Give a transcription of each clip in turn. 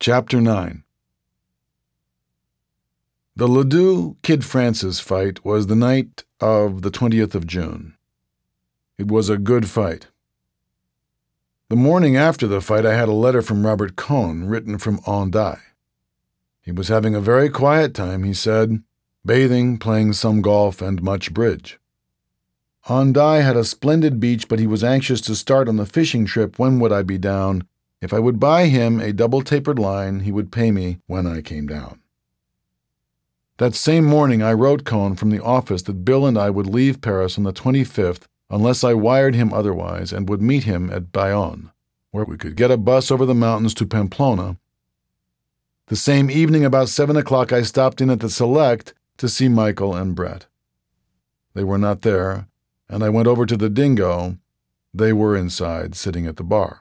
Chapter 9. The Ledoux-Kid Francis fight was the night of the 20th of June. It was a good fight. The morning after the fight, I had a letter from Robert Cohn, written from Hendaye. He was having a very quiet time, he said, bathing, playing some golf, and much bridge. Hendaye had a splendid beach, but he was anxious to start on the fishing trip. When would I be down? If I would buy him a double-tapered line, he would pay me when I came down. That same morning, I wrote Cohn from the office that Bill and I would leave Paris on the 25th unless I wired him otherwise, and would meet him at Bayonne, where we could get a bus over the mountains to Pamplona. The same evening, about 7 o'clock, I stopped in at the Select to see Michael and Brett. They were not there, and I went over to the Dingo. They were inside, sitting at the bar.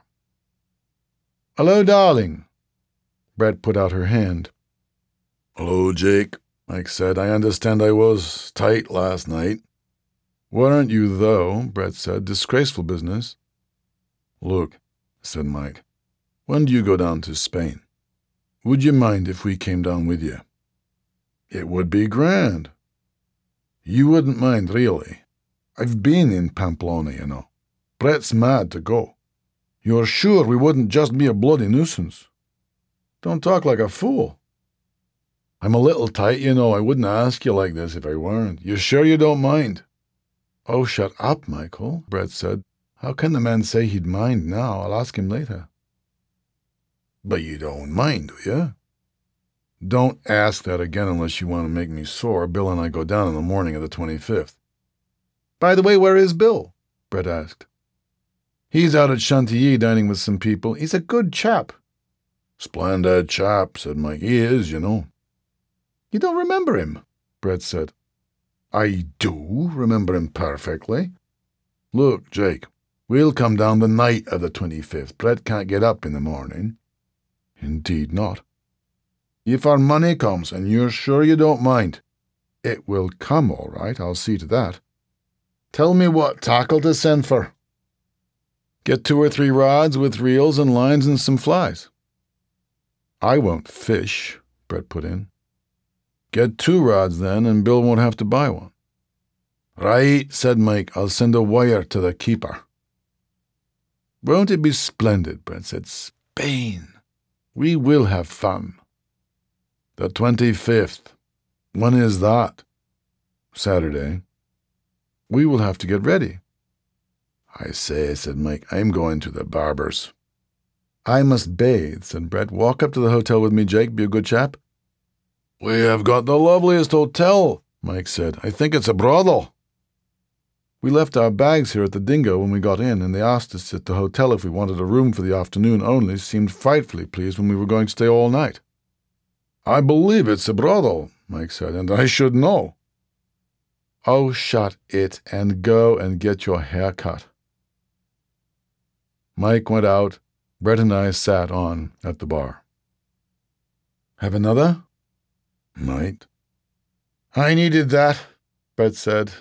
"Hello, darling." Brett put out her hand. "Hello, Jake," Mike said. "I understand I was tight last night." "Weren't you, though?" Brett said. "Disgraceful business." "Look," said Mike, "when do you go down to Spain? Would you mind if we came down with you?" "It would be grand." "You wouldn't mind, really? I've been in Pamplona, you know. Brett's mad to go. You're sure we wouldn't just be a bloody nuisance?" "Don't talk like a fool." "I'm a little tight, you know. I wouldn't ask you like this if I weren't. You sure you don't mind?" "Oh, shut up, Michael," Brett said. "How can the man say he'd mind now? I'll ask him later." "But you don't mind, do you?" "Don't ask that again unless you want to make me sore. Bill and I go down in the morning of the 25th. "By the way, where is Bill?" Brett asked. "He's out at Chantilly dining with some people. He's a good chap." "Splendid chap," said Mike. "He is, you know." "You don't remember him?" Brett said. "I do remember him perfectly. Look, Jake, we'll come down the night of the 25th. Brett can't get up in the morning." "Indeed not." "If our money comes, and you're sure you don't mind." "It will come all right. I'll see to that." "Tell me what tackle to send for." "Get 2 or 3 rods with reels and lines and some flies." "I won't fish," Brett put in. "Get 2 rods, then, and Bill won't have to buy one." "Right," said Mike. "I'll send a wire to the keeper." "Won't it be splendid?" Brett said. "Spain. We will have fun." "The 25th. When is that?" "Saturday." "We will have to get ready." "I say," said Mike, "I'm going to the barber's." "I must bathe," said Brett. "Walk up to the hotel with me, Jake. Be a good chap." "We have got the loveliest hotel," Mike said. "I think it's a brothel." "We left our bags here at the Dingo when we got in, and they asked us at the hotel if we wanted a room for the afternoon only. Seemed frightfully pleased when we were going to stay all night." "I believe it's a brothel," Mike said, "and I should know." "Oh, shut it and go and get your hair cut." Mike went out. Brett and I sat on at the bar. "Have another?" "Might." "I needed that," Brett said.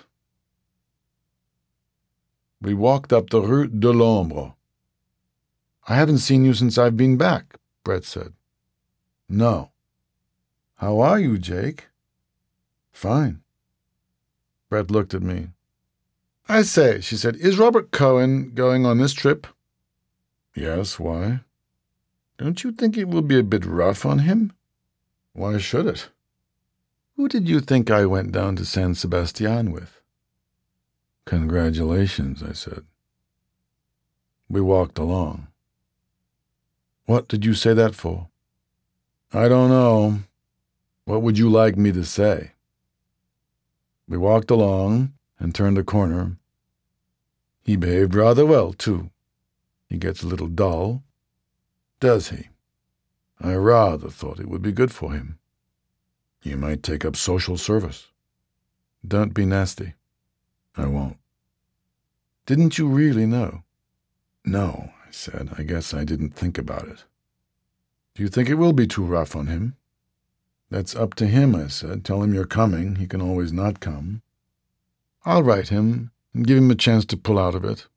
We walked up the Rue de l'Ombre. "I haven't seen you since I've been back," Brett said. "No." "How are you, Jake?" "Fine." Brett looked at me. "I say," she said, "is Robert Cohen going on this trip?" "Yes, why?" "Don't you think it will be a bit rough on him?" "Why should it?" "Who did you think I went down to San Sebastian with?" "Congratulations," I said. We walked along. "What did you say that for?" "I don't know. What would you like me to say?" We walked along and turned a corner. "He behaved rather well, too. He gets a little dull." "Does he?" "I rather thought it would be good for him." "You might take up social service." "Don't be nasty." "I won't." "Didn't you really know?" "No," I said. "I guess I didn't think about it." "Do you think it will be too rough on him?" "That's up to him," I said. "Tell him you're coming. He can always not come." "I'll write him and give him a chance to pull out of it."